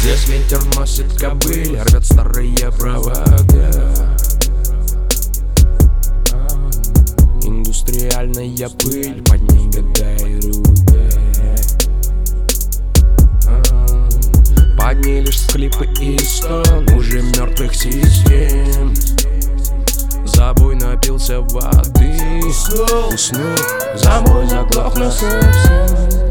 Здесь ветер носит кобыль, рвет старые провода. Индустриальная пыль, под ней года и руда. Под ней лишь схлипы и стон уже мертвых систем. Забой напился воды, уснул, забой заглохнул совсем.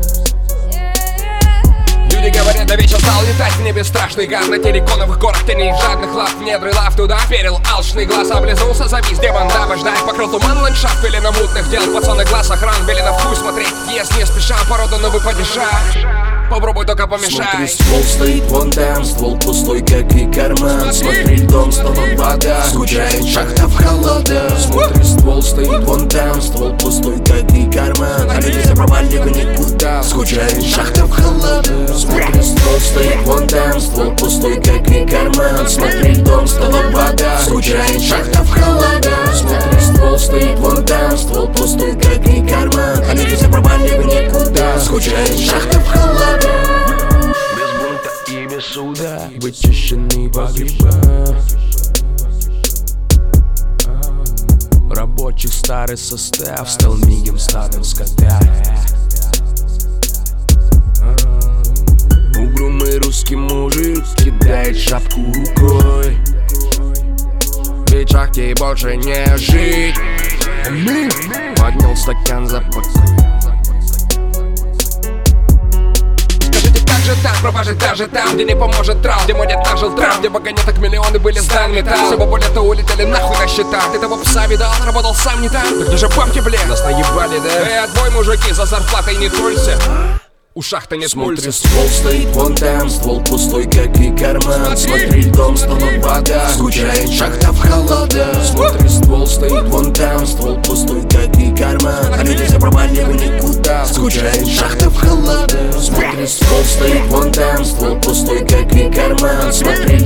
Люди говорят, да вечер стал летать в небе страшный гад. На терриконовых горах теней жадных лав, в недры лав туда верил алчный глаз. Облизнулся, завис демон, дама ждать. Покрыл туман ландшафт, велено мутных дел. Пацаны глаз охран, велено вкус смотреть. Ест не спеша, порода новый падеша. Попробуй только помешай. Смотри, ствол стоит вон там, ствол пустой, как и карман. Смотри, дом стала вода, скучает шахта в холода. Смотри, ствол стоит вон там, ствол пустой, как и карман. А люди за провальника никуда, скучает шахта в холода. Смотри, ствол стоит вон там, ствол пустой, как и карман. Смотри, дом стала вода, скучает шахта в холода. Смотри, ствол стоит вон там, ствол пустой, как и карман. А люди за провальника никуда, скучает шахта в холода. Без бунта и без суда вычищенные погреба. Рабочих старый состав стал мигом стадом скота. Угрюмый русский мужик кидает шапку рукой. Ведь шахте больше не жить. Поднял стакан за покой. Так, пропажет даже там, где не поможет трав, где мой дед нажил трав, где вагонеток миллионы были сдан металл. Все бабули-то улетели нахуй на счета. Ты того пса видал, работал сам не там. Так где же бабки, блин? Нас наебали, да? Отбой, мужики, за зарплатой не троллься. У шахты нет мульти. Смотри, ствол стоит вон там, ствол пустой, как и карман. Смотри, дом стала вода, скучает шахта в холода. Смотри, ствол стоит вон там, ствол пустой, как и карман. А люди за провальника никуда, скучает шахта в холода. Смотри, ствол стоит вон там, ствол пустой, как и карман. Смотри,